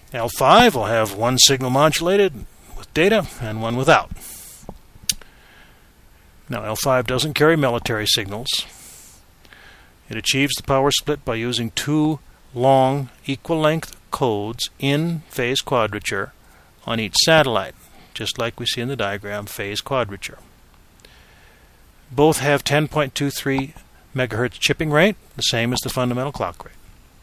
L5 will have one signal modulated with data and one without. Now L5 doesn't carry military signals. It achieves the power split by using two long equal-length codes in phase quadrature on each satellite, just like we see in the diagram, phase quadrature. Both have 10.23 megahertz chipping rate, the same as the fundamental clock rate.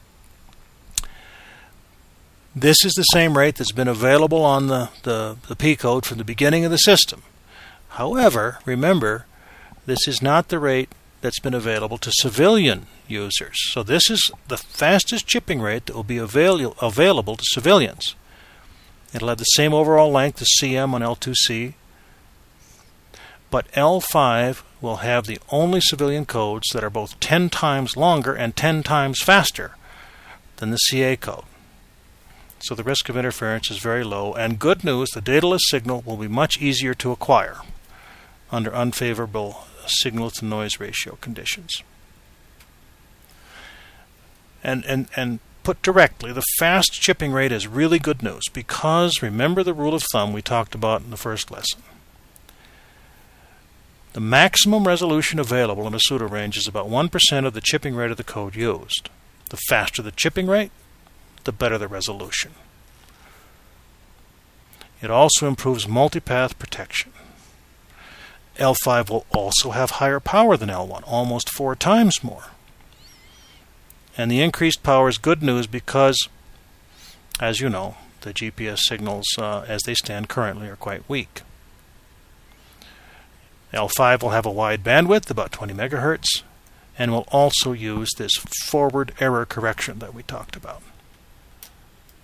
This is the same rate that's been available on the P code from the beginning of the system. However, remember, this is not the rate that's been available to civilian users. So this is the fastest chipping rate that will be available to civilians. It'll have the same overall length as CM on L2C, but L5 will have the only civilian codes that are both 10 times longer and 10 times faster than the CA code. So the risk of interference is very low, and good news, the dataless signal will be much easier to acquire under unfavorable signal-to-noise ratio conditions. And put directly, the fast chipping rate is really good news because, remember the rule of thumb we talked about in the first lesson. The maximum resolution available in a pseudo-range is about 1% of the chipping rate of the code used. The faster the chipping rate, the better the resolution. It also improves multipath protection. L5 will also have higher power than L1, almost 4 times more. And the increased power is good news because, as you know, the GPS signals as they stand currently are quite weak. L5 will have a wide bandwidth, about 20 megahertz, and will also use this forward error correction that we talked about.